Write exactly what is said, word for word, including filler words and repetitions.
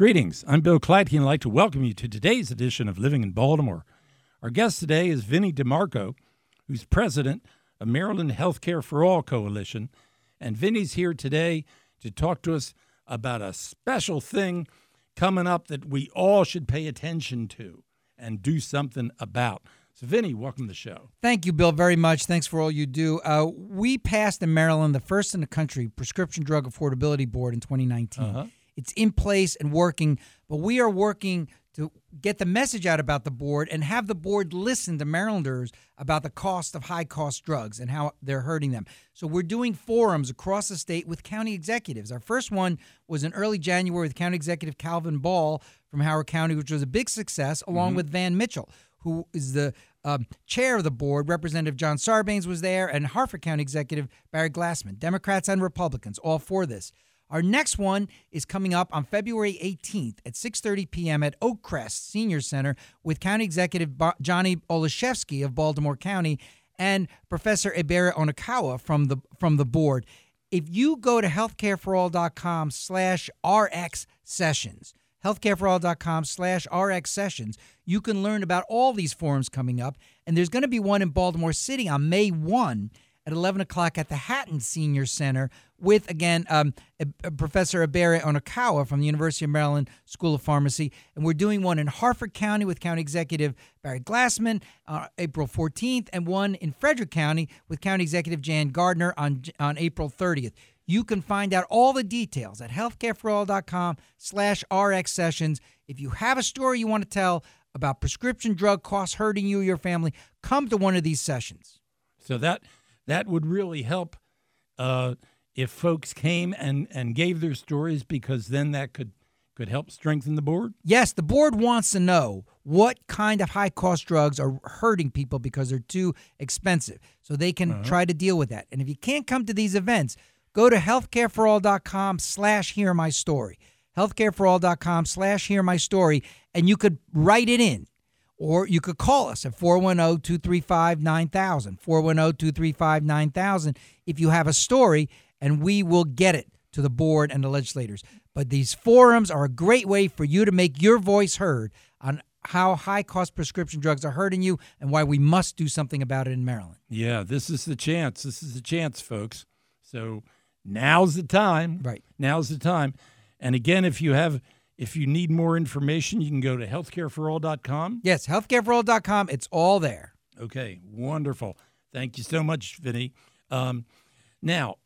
Greetings, I'm Bill Kleitke, and I'd like to welcome you to today's edition of Living in Baltimore. Our guest today is Vinnie DeMarco, who's president of Maryland Healthcare for All Coalition. And Vinnie's here today to talk to us about a special thing coming up that we all should pay attention to and do something about. So, Vinnie, welcome to the show. Thank you, Bill, very much. Thanks for all you do. Uh, we passed in Maryland the first in the country Prescription Drug Affordability Board in twenty nineteen. Uh-huh. It's in place and working, but we are working to get the message out about the board and have the board listen to Marylanders about the cost of high-cost drugs and how they're hurting them. So we're doing forums across the state with county executives. Our first one was in early January with County Executive Calvin Ball from Howard County, which was a big success, along mm-hmm. with Van Mitchell, who is the um, chair of the board. Representative John Sarbanes was there, and Harford County Executive Barry Glassman. Democrats and Republicans, all for this. Our next one is coming up on February eighteenth at six thirty p.m. at Oakcrest Senior Center with County Executive Bo- Johnny Olszewski of Baltimore County and Professor Ebere Onakawa from the from the board. If you go to healthcareforall.com slash RX sessions, healthcareforall.com slash RX sessions, you can learn about all these forums coming up. And there's going to be one in Baltimore City on May first at eleven o'clock at the Hatton Senior Center with, again, um, a, a Professor Ebere Onakawa from the University of Maryland School of Pharmacy. And we're doing one in Harford County with County Executive Barry Glassman on April fourteenth, and one in Frederick County with County Executive Jan Gardner on, on April thirtieth. You can find out all the details at healthcareforall.com slash RX sessions. If you have a story you want to tell about prescription drug costs hurting you or your family, come to one of these sessions. So that that would really help uh, if folks came and, and gave their stories, because then that could, could help strengthen the board? Yes, the board wants to know what kind of high-cost drugs are hurting people because they're too expensive, so they can uh-huh. try to deal with that. And if you can't come to these events, go to healthcareforall.com slash hear my story. healthcareforall.com slash hear my story, and you could write it in. Or you could call us at four one zero, two three five, nine thousand, four one zero, two three five, nine thousand if you have a story, and we will get it to the board and the legislators. But these forums are a great way for you to make your voice heard on how high-cost prescription drugs are hurting you and why we must do something about it in Maryland. Yeah, this is the chance. This is the chance, folks. So now's the time. Right. Now's the time. And again, if you have... If you need more information, you can go to healthcare for all dot com. Yes, healthcare for all dot com. It's all there. Okay, wonderful. Thank you so much, Vinnie. Um, now,